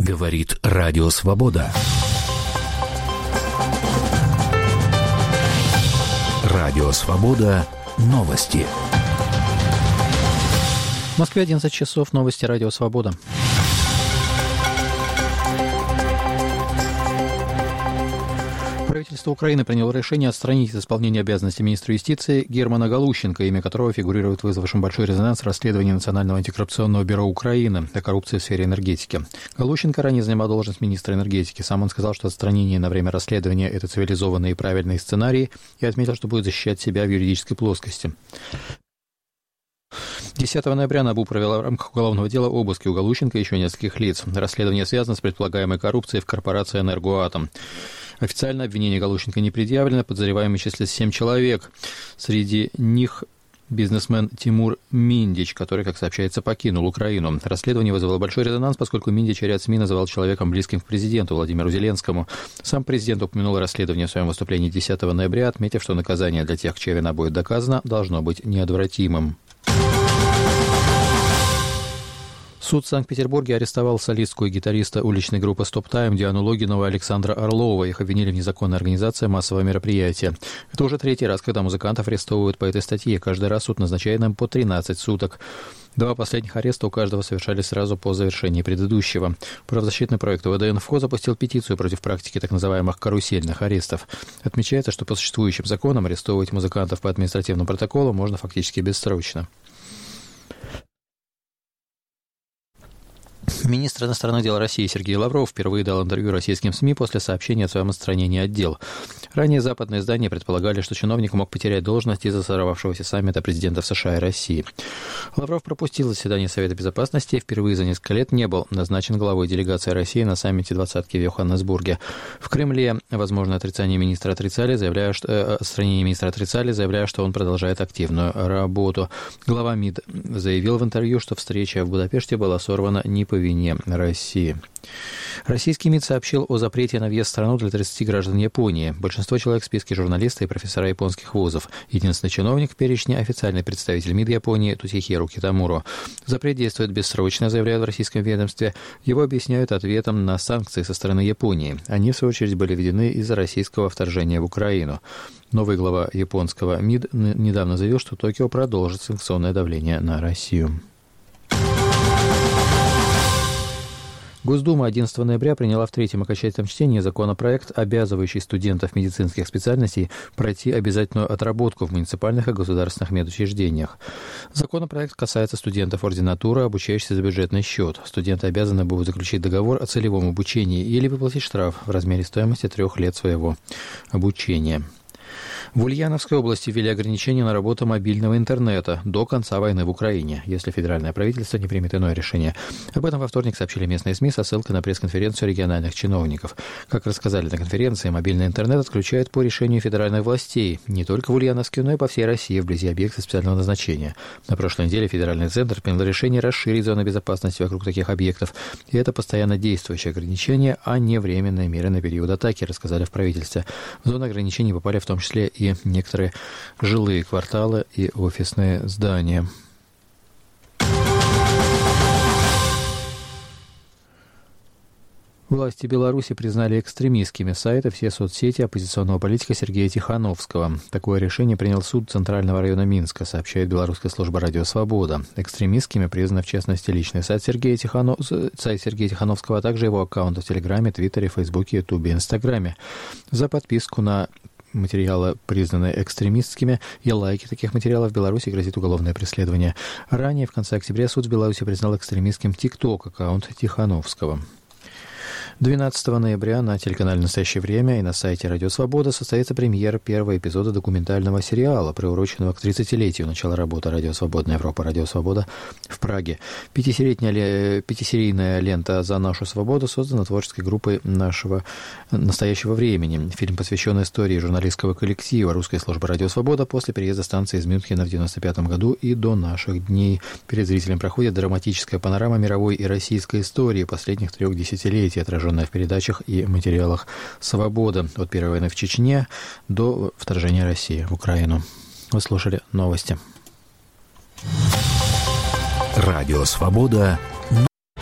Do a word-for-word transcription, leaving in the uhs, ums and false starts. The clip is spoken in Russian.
Говорит Радио Свобода. Радио Свобода. Новости. В Москве одиннадцать часов. Новости Радио Свобода. Правительство Украины приняло решение отстранить от исполнения обязанностей министра юстиции Германа Галущенко, имя которого фигурирует в вызвавшем большой резонанс расследовании Национального антикоррупционного бюро Украины о коррупции в сфере энергетики. Галущенко ранее занимал должность министра энергетики. Сам он сказал, что отстранение на время расследования – это цивилизованный и правильный сценарий, и отметил, что будет защищать себя в юридической плоскости. десятого ноября НАБУ провела в рамках уголовного дела обыски у Галущенко и еще нескольких лиц. Расследование связано с предполагаемой коррупцией в корпорации «Энергоатом». Официально обвинение Галущенко не предъявлено, подозреваемыми числится семь человек. Среди них бизнесмен Тимур Миндич, который, как сообщается, покинул Украину. Расследование вызвало большой резонанс, поскольку Миндич ряд СМИ называл человеком близким к президенту Владимиру Зеленскому. Сам президент упомянул расследование в своем выступлении десятого ноября, отметив, что наказание для тех, чья вина будет доказана, должно быть неотвратимым. Суд в Санкт-Петербурге арестовал солистку и гитариста уличной группы «Стоп Тайм» Диану Логинову и Александра Орлова. Их обвинили в незаконной организации массового мероприятия. Это уже третий раз, когда музыкантов арестовывают по этой статье. Каждый раз суд назначает им по тринадцать суток. Два последних ареста у каждого совершались сразу по завершении предыдущего. Правозащитный проект ВДНФО запустил петицию против практики так называемых карусельных арестов. Отмечается, что по существующим законам арестовывать музыкантов по административному протоколу можно фактически бессрочно. Министр иностранных дел России Сергей Лавров впервые дал интервью российским СМИ после сообщения о своем отстранении от дел. Ранее западные издания предполагали, что чиновник мог потерять должность из-за сорвавшегося саммита президентов США и России. Лавров пропустил заседание Совета Безопасности и впервые за несколько лет не был назначен главой делегации России на саммите двадцатки в Йоханнесбурге. В Кремле возможное отрицание министра отрицали, заявляя, что э, отстранение министра отрицали, заявляя, что он продолжает активную работу. Глава МИД заявил в интервью, что встреча в Будапеште была сорвана не по вине России. Российский МИД сообщил о запрете на въезд в страну для тридцати граждан Японии. Большинство человек в списке журналисты и профессора японских вузов. Единственный чиновник в перечне – официальный представитель МИД Японии Тусихиру Китамуро. Запрет действует бессрочно, заявляют в российском ведомстве. Его объясняют ответом на санкции со стороны Японии. Они, в свою очередь, были введены из-за российского вторжения в Украину. Новый глава японского МИД недавно заявил, что Токио продолжит санкционное давление на Россию. Госдума одиннадцатого ноября приняла в третьем окончательном чтении законопроект, обязывающий студентов медицинских специальностей пройти обязательную отработку в муниципальных и государственных медучреждениях. Законопроект касается студентов ординатуры, обучающихся за бюджетный счет. Студенты обязаны будут заключить договор о целевом обучении или выплатить штраф в размере стоимости трех лет своего обучения. В Ульяновской области ввели ограничения на работу мобильного интернета до конца войны в Украине, если федеральное правительство не примет иное решение. Об этом во вторник сообщили местные СМИ со ссылкой на пресс-конференцию региональных чиновников. Как рассказали на конференции, мобильный интернет отключают по решению федеральных властей не только в Ульяновске, но и по всей России вблизи объектов специального назначения. На прошлой неделе федеральный центр принял решение расширить зоны безопасности вокруг таких объектов. И это постоянно действующее ограничение, а не временные меры на период атаки, рассказали в правительстве. В зону ограничений попали в том числе и некоторые жилые кварталы и офисные здания. Власти Беларуси признали экстремистскими сайты все соцсети оппозиционного политика Сергея Тихановского. Такое решение принял суд Центрального района Минска, сообщает белорусская служба «Радио Свобода». Экстремистскими признаны, в частности, личный сайт Сергея, Тиханов... сайт Сергея Тихановского, а также его аккаунты в Телеграме, Твиттере, Фейсбуке, Ютубе и Инстаграме. За подписку на материалы, признанные экстремистскими, и лайки таких материалов в Беларуси грозит уголовное преследование. Ранее, в конце октября, суд в Беларуси признал экстремистским ТикТок аккаунт Тихановского. двенадцатого ноября на телеканале «Настоящее время» и на сайте «Радио Свобода» состоится премьера первого эпизода документального сериала, приуроченного к тридцатилетию начала работы «Радио Свобода Европа», «Радио Свобода» в Праге. Пятисерийная, пятисерийная лента «За нашу свободу» создана творческой группой нашего настоящего времени. Фильм посвящен истории журналистского коллектива русской службы «Радио Свобода» после переезда станции из Мюнхена в девяносто пятом году и до наших дней. Перед зрителем проходит драматическая панорама мировой и российской истории последних трех десятилетий, отраженная в передачах и материалах «Свобода» от первой войны в Чечне до вторжения России в Украину. Вы слушали новости. Радио «Свобода».